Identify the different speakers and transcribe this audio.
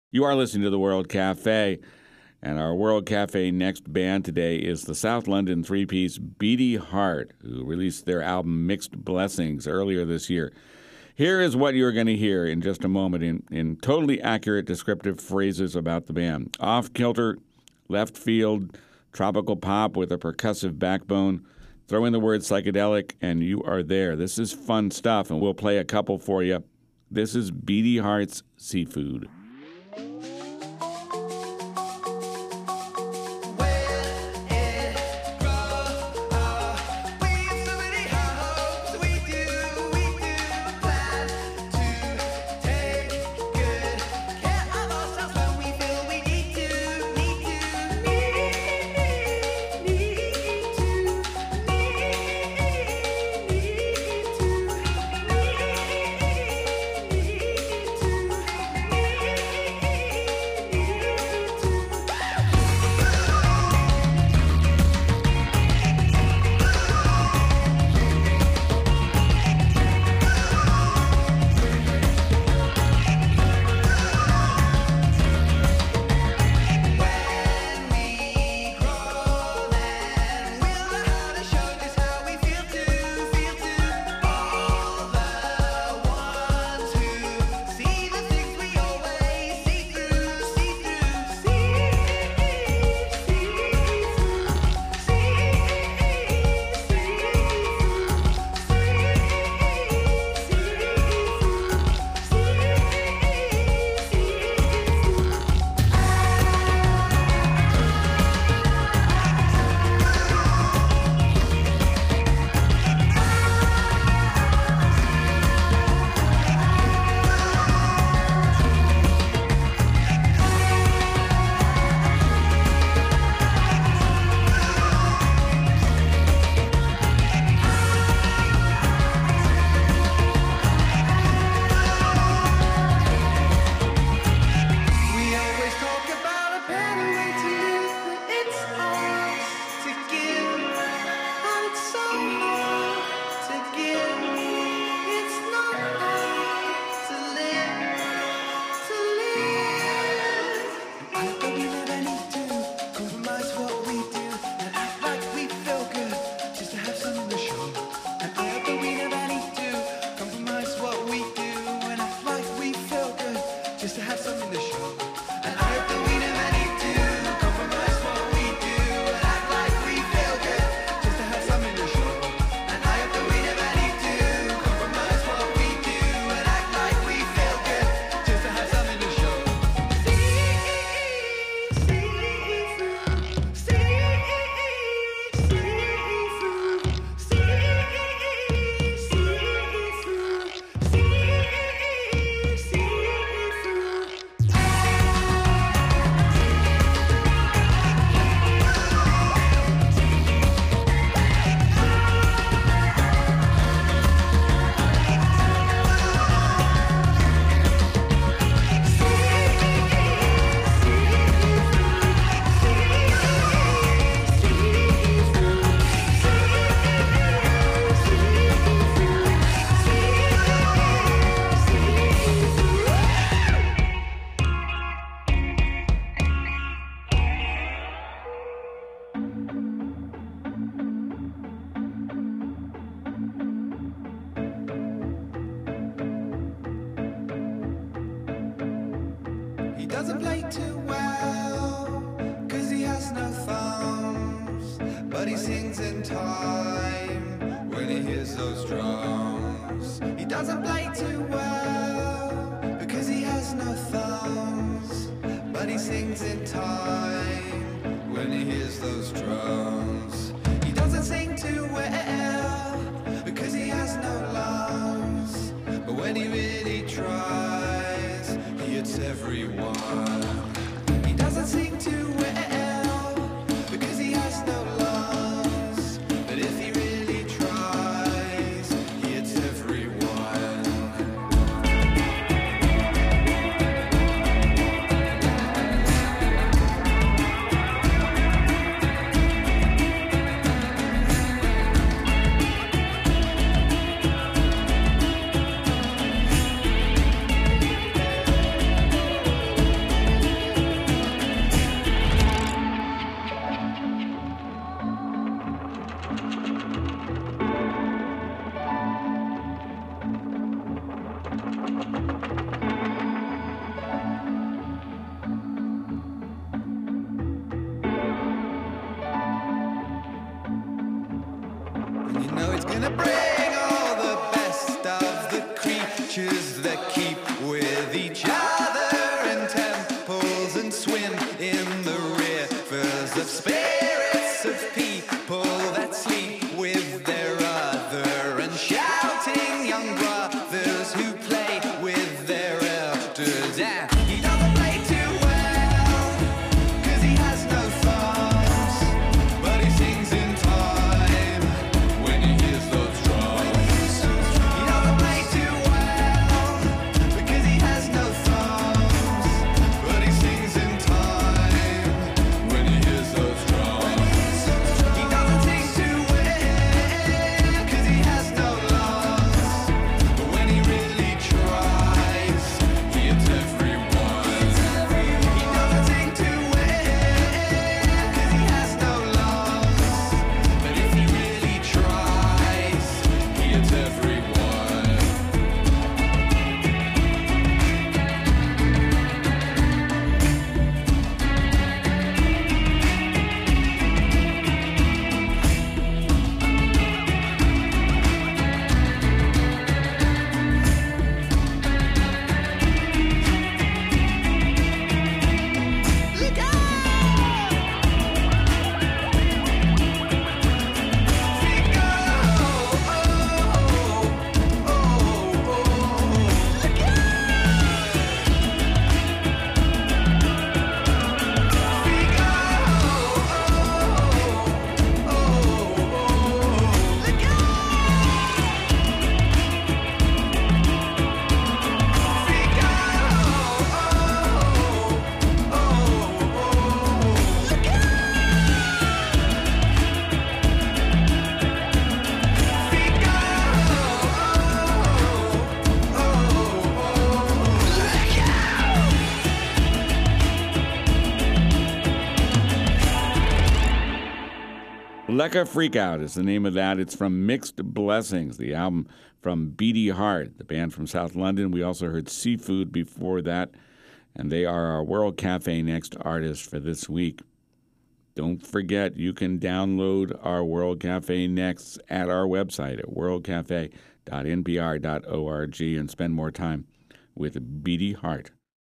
Speaker 1: You are listening to the World Cafe, and our World Cafe next band today is the South London three-piece Beaty Heart, who released their album Mixed Blessings earlier this year. Here is what you're going to hear in just a moment in totally accurate descriptive phrases about the band. Off-kilter, left field, tropical pop with a percussive backbone. Throw in the word psychedelic, and you are there. This is fun stuff, and we'll play a couple for you. This is Beaty Heart's Seafood.
Speaker 2: Doesn't play too well, 'cause he has no thumbs, but he sings in time when he hears those drums. He doesn't play too well, because he has no thumbs, but he sings in time when he hears those drums. He doesn't sing too well, because he has no lungs, but when he really tries, he hits everyone. He doesn't sing too well, because he has no lungs, but if he really tries, he hits everyone. bring all the best of the creatures that keep with each other in temples and swim in the rivers of spirits of people that sleep with their other, and shouting young brothers who play with their elders. And he doesn't play too well, 'cause he has no thumbs, but he sings in time when he hears those drums. He doesn't play too well, because he has no thumbs, but he sings in time when he hears those drums. He doesn't sing too well, 'cause he has no lungs, but when he really tries, he hits everyone. He doesn't sing too well, 'cause he has no lungs, but if he really tries, he hits everyone. Look out!
Speaker 1: Lecca Freakout is the name of that. It's from Mixed Blessings, the album from Beaty Heart, the band from South London. We also heard Seafood before that, and they are our World Cafe Next artist for this week. Don't forget, you can download our World Cafe Next at our website at worldcafe.npr.org and spend more time with Beaty Heart.